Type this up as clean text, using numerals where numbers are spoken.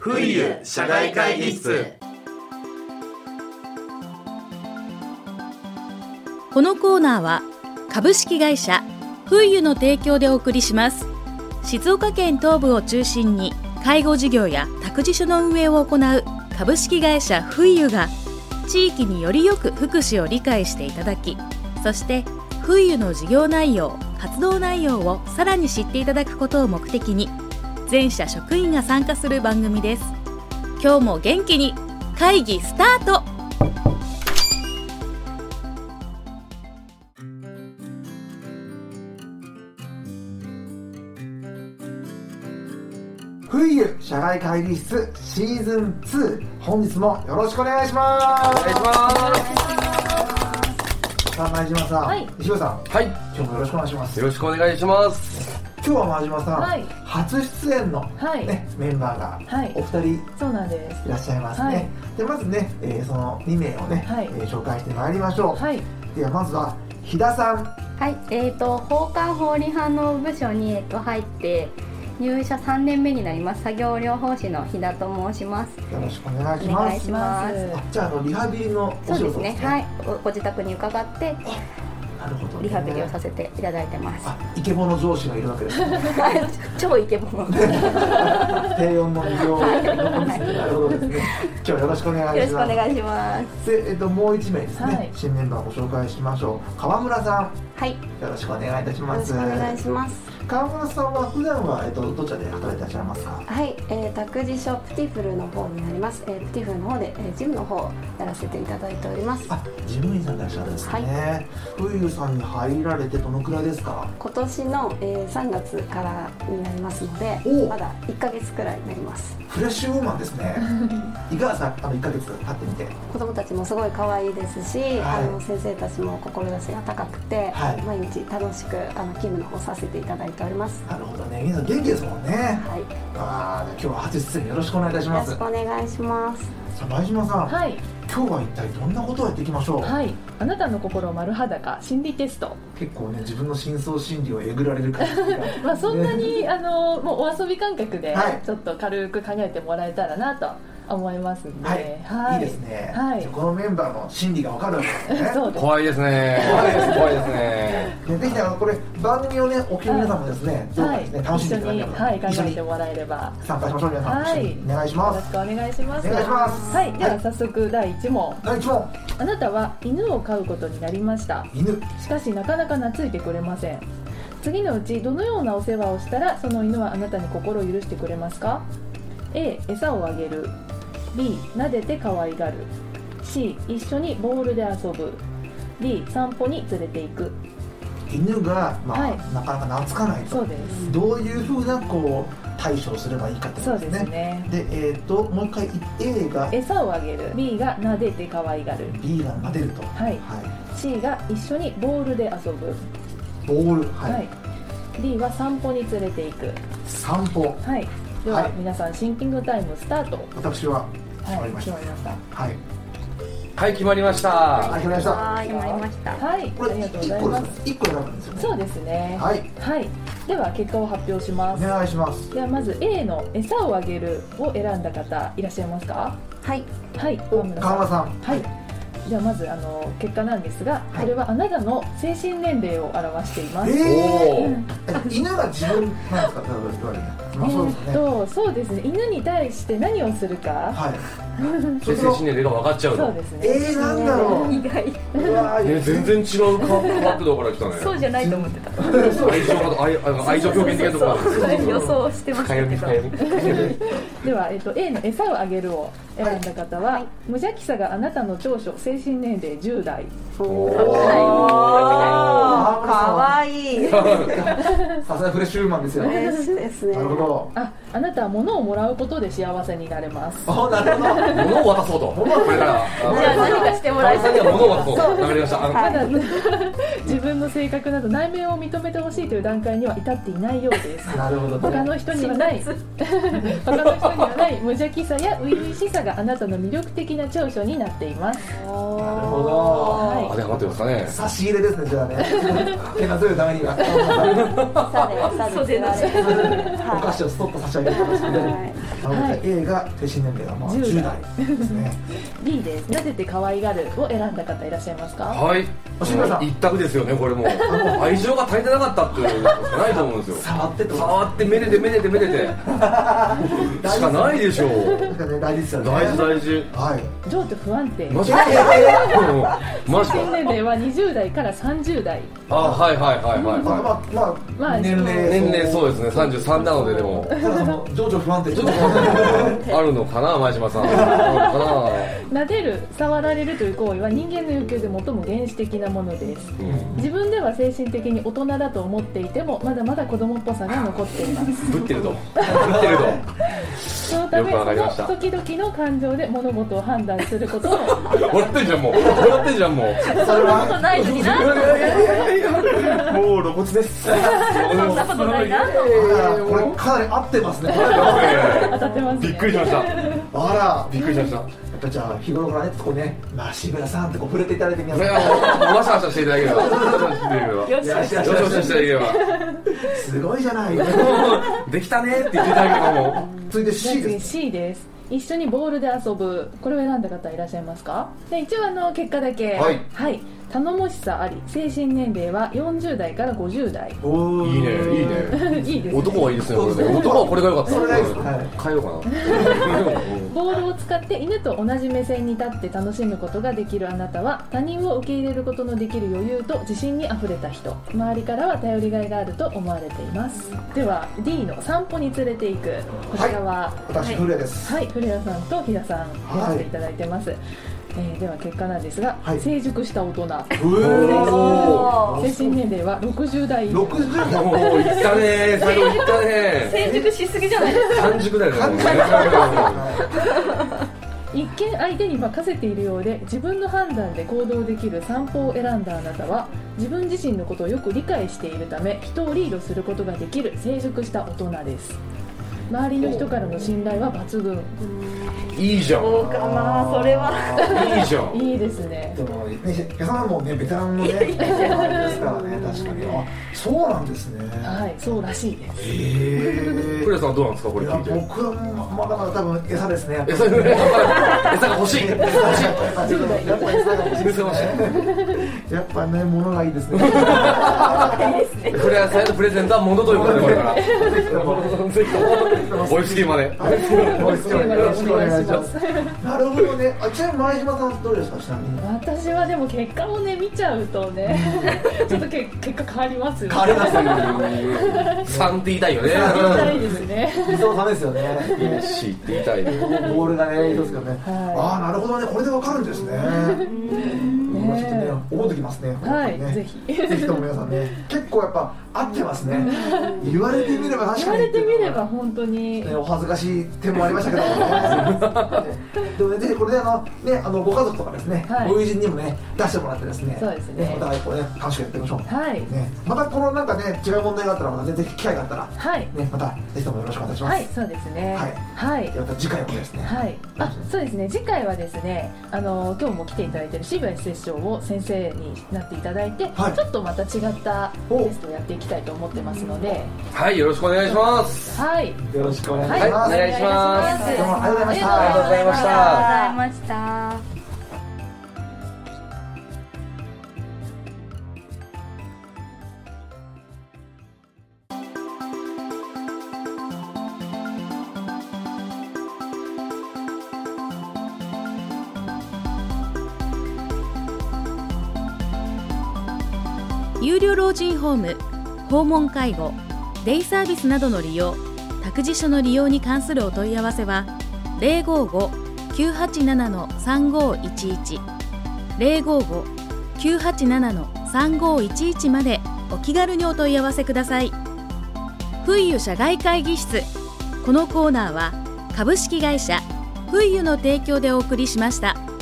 冬湯社外会議室。 このコーナーは株式会社冬湯の提供でお送りします。静岡県東部を中心に介護事業や託児所の運営を行う株式会社冬湯が、地域によりよく福祉を理解していただき、そして冬湯の事業内容、活動内容をさらに知っていただくことを目的に、全社職員が参加する番組です。今日も元気に会議スタート。 冬湯社外会議室シーズン2、本日もよろしくお願いします。 お願いします。 さあ前島さん、 はい、 石尾さん、 はい、 今日もよろしくお願いします。 よろしくお願いします。 今日は前島さん、 はい、 初出演の、 はいね、メンバーが、はい、お二人そうなんですいらっしゃいますね。 はい、 でまずね、その2名をね、はい、紹介してまいりましょう。はい、ではまずは飛田さん。 はい、放管法理反応部署に、入って入社3年目になります作業療法士の飛田と申します。 よろしくお願いします。 お願いします。 じゃあリハビリのお仕事ですね。 そうですね、はい、ご自宅に伺ってなるほど、ね、 リハビリをさせていただいてます。 イケボの上司がいるわけですね。 超イケボの低音の魅了のですね。なるほどですね。今日はよろしくお願いします。 よろしくお願いします。 で、もう1名ですね、はい、新メンバーをご紹介しましょう。川村さん、 はい、 よろしくお願いいたします。 よろしくお願いします。 川村さんは普段は、どちらで働いていらっしゃいますか？ はい、託児所プティフルの方になります。プティフルの方で、ジムの方をやらせていただいております。 あ、事務員さんでいらっしゃるんですね。はい、冬湯さんに入られてどのくらいですか？ 今年の、3月からになりますので、まだ1ヶ月くらいになります。 フレッシュウーマンですね。いかがですか？1ヶ月経ってみて。 子供たちもすごい可愛いですし、はい、先生たちも志が高くて、はい、毎日楽しく勤務の方させていただいております。 なるほどね、皆さん元気ですもんね。はい。今日は初出演よろしくお願いいたします。 よろしくお願いします。 さあ前島さん、 はい、 今日は一体どんなことをやっていきましょう？ はい、あなたの心丸裸心理テスト。 結構ね、自分の深層心理をえぐられる感じがまあそんなに、もうお遊び感覚でちょっと軽く考えてもらえたらなと思いますんで、 はい、はい、いいですね。はい、このメンバーの心理がわかるわけですね。 そうです。 怖いですね。怖いですね。怖いですね。 ぜひこれ番組をね、お聞きの皆さんもですね、どうかですね、楽しんでいただければ、 はい、考えてもらえれば参加しましょう。皆さん、一緒にお願いします。 よろしくお願いします。 お願いします。 はい、では早速第1問。 第1問。 あなたは犬を飼うことになりました。 犬。 しかしなかなか懐いてくれません。次のうちどのようなお世話をしたらその犬はあなたに心を許してくれますか？ A、餌をあげる。B、撫でて可愛がる。 C、一緒にボールで遊ぶ。 D、散歩に連れて行く。 犬が、はい、なかなか懐かないと。 そうです。 どういうふうな対処すればいいかってことですね。そうですね。で、もう一回 A が餌をあげる。 B が撫でて可愛がる。 B が撫でると。 はい、はい、C が一緒にボールで遊ぶ。 ボール、はい、はい、 D は散歩に連れて行く。 散歩。 はい。では、はい、皆さんシンキングタイムスタート。 私は決まりました。 はい、決まりました。 はい。はい、決まりました。 はい、決まりました。 はい、決まりました。 はい、 これありがとうございます。 1個選ぶんですよね。 そうですね。 はい。 はい。では結果を発表します。 お願いします。 ではまず A の餌をあげるを選んだ方いらっしゃいますか？ はい。 はい。 川村さん。 はい。ではまず結果なんですが、これはあなたの精神年齢を表しています。 犬が自分なんですか？ そうですね。犬に対して何をするか。 はい。 精神年齢が分かっちゃうの。 そうですね。 なんだろう。 意外。 全然違う角度から来たね。 そうじゃないと思ってた。 愛情表現的なところ。 予想してましたけど。 ではA の餌をあげるを選んだ方は、無邪気さがあなたの長所、精神年齢10代。 かわいい。 さすがフレッシュウーマンですよ。 ですね。 なるほど。 あなたは物をもらうことで幸せになれます。 なるほど。 物を渡そうと。これから。 じゃあ何かしてもらいたい。 物を渡そう。わかりました。 まだ自分の性格など内面を認めてほしいという段階には至っていないようです。 なるほど。 他の人にはない無邪気さや初々しさがあなたの魅力的な長所になっています。 なるほど。 当てはまってますかね。 差し入れですね、じゃあね。手なずるためには。 そうです。 お菓箸をストッと差し上げる形で、A が精神年齢が10代ですね。 B です。撫でて可愛がるを選んだ方いらっしゃいますか？ はい。一択ですよね、これも。愛情が足りてなかったっていうことしかないと思うんですよ。触ってめでてめでてめでてしかないでしょう。 大事ですよね。 大事。 はい。情緒不安定。 マジか。 精神年齢は20代から30代。 はい。 年齢そうですね。33なのででも。 情緒不安定あるのかな、前島さん。 撫でる、触られるという行為は人間の欲求で最も原始的なものです。自分では精神的に大人だと思っていてもまだまだ子供っぽさが残っています。 ぶってると。 そのためその時々の感情で物事を判断することを。 笑ってんじゃんもう。 そんなことないのにな。 もう露骨です。 そんなことないな。 これかなり合ってますね。 当たってますね。 びっくりしました。 あら、 びっくりしました。 じゃあ日頃からね、こうね、渋谷さんってこう触れていただいてみます。 わしゃわしゃしていただければ。よししていただければ。 すごいじゃない。 できたねって言っていただければもう。 続いて C です。一緒にボールで遊ぶ。これを選んだ方いらっしゃいますか？で、一応結果だけ。はい。頼もしさあり、精神年齢は40代から50代。 いいね。 いいですね。 男はいいですね、これね。男はこれが良かった。それがいいですね。変えようかな。 ボールを使って犬と同じ目線に立って楽しむことができるあなたは、他人を受け入れることのできる余裕と自信にあふれた人。周りからは頼りがいがあると思われています。では D の散歩に連れて行く。こちらは、 私古谷です。 はい、古谷さんと飛田さんやっていただいてます。では結果なんですが、成熟した大人。精神年齢は60代。 60 もういったね。最後いったね。 成熟しすぎじゃないですか。 30代だね。 一見相手に任せているようで自分の判断で行動できる散歩を選んだあなたは、自分自身のことをよく理解しているため人をリードすることができる成熟した大人です。周りの人からの信頼は抜群。 いいじゃん。 そうかな、それは。 いいじゃん。 いいですね。 でも矢さんもねベテランのねですからね、確かに。そうなんですね。 はい、そうらしいです。 古谷さんはどうなんですか、これ聞いて。 僕はまだまだ多分餌ですね。 餌が欲しい。やっぱね、物がいいですね。 古谷さんへのプレゼントは物ということで、これから。ボイスキーまで。 よろしくお願いします。なるほどね。ちなみに前島さんどうですか、ちなみに。 私はでも結果をね見ちゃうとね、ちょっと結果変わりますよね。 変わりますよね。3って言いたいよね。 3って言いたいですね。 理想さんですよね。 4って言いたいね。 ボールがね、いいですけどね。ああ、なるほどね。これでわかるんですね。今ちょっとね、覚えてきますね。 はい、ぜひとも皆さんね、結構やっぱ合ってますね。言われてみれば確かに。 言われてみれば本当に。 お恥ずかしい点もありましたけどもね。でもね、ぜひこれでご家族とかですね、ご友人にもね出してもらってですね、 そうですね。 お互いこうね楽しくやっていきましょう。 はい。 ね、またこのなんかね違う問題があったらまたぜひ機会があったら、はい。ね、またぜひともよろしくお願いします。 はい、そうですね。はい。 また次回はですね。 はい。そうですね。次回はですね、今日も来ていただいている渋谷セッションを先生になっていただいて、ちょっとまた違ったテストをやっていきたいと思ってますので、 はい、よろしくお願いします。 はい。 よろしくお願いします。 お願いします。 どうもありがとうございました。 ありがとうございました。 有料老人ホーム、訪問介護、デイサービスなどの利用、託児所の利用に関するお問い合わせは 055-987-3511 055-987-3511 までお気軽にお問い合わせください。フイユ社外会議室。このコーナーは株式会社フイユの提供でお送りしました。